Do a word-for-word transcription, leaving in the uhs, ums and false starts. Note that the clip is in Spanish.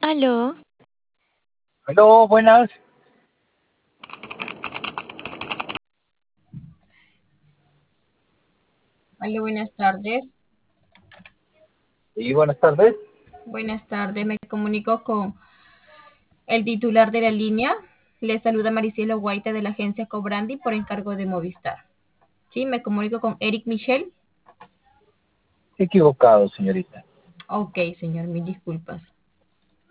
Aló, Aló, buenas. Hola, buenas tardes. Y buenas tardes. Buenas tardes, me comunico con el titular de la línea. Le saluda Maricielo Guaita de la agencia Cobrandi por encargo de Movistar. Sí, me comunico con Eric Michel. Equivocado, señorita. Ok, señor, mil disculpas.